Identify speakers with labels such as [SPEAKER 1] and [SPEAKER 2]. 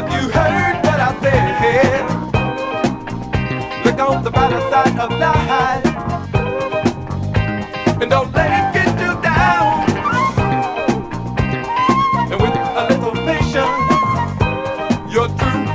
[SPEAKER 1] you heard what I said, look on the brighter side of life, and don't let it get you down. And with a little patience, you're through.